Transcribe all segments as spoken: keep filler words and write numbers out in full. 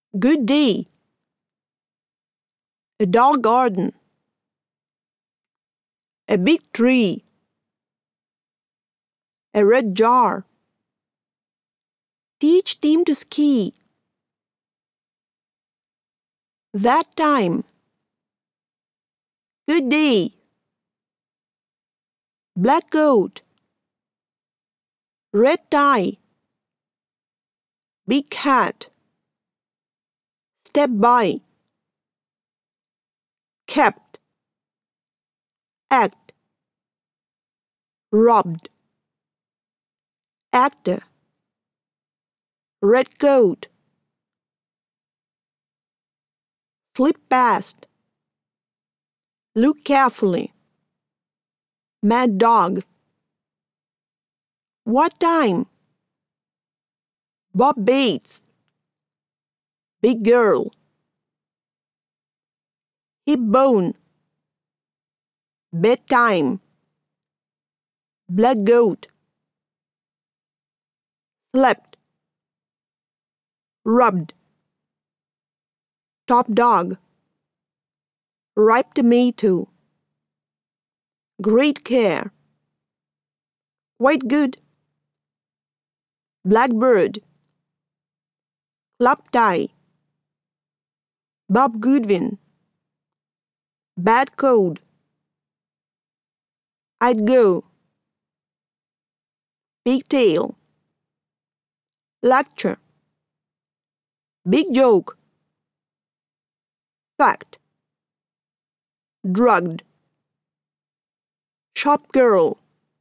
Good day. A dog garden. A big tree. A red jar. Teach team to ski. That time. Good day. Black coat. Red tie. Big hat. Step by. Kept. Act. Robbed. Actor. Red coat. Slip past. Look carefully. Mad dog. What time? Bob Bates. Big girl. Hip bone. Bedtime. Black goat. Slept. Rubbed. Top dog. Ripe tomato. Great care. Quite good. Blackbird. Club tie. Bob Goodwin. Bad code. I'd go. Pigtail. Lecture. Big joke. Fact. Drugged. Shop girl.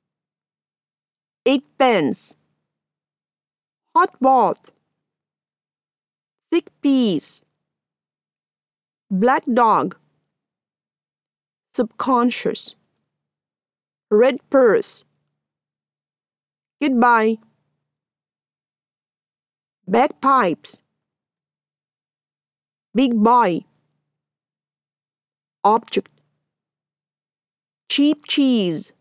Eight pence. Hot bath. Thick peas. Black dog. Subconscious. Red purse. Goodbye. Bagpipes. Big boy. Object. Cheap cheese.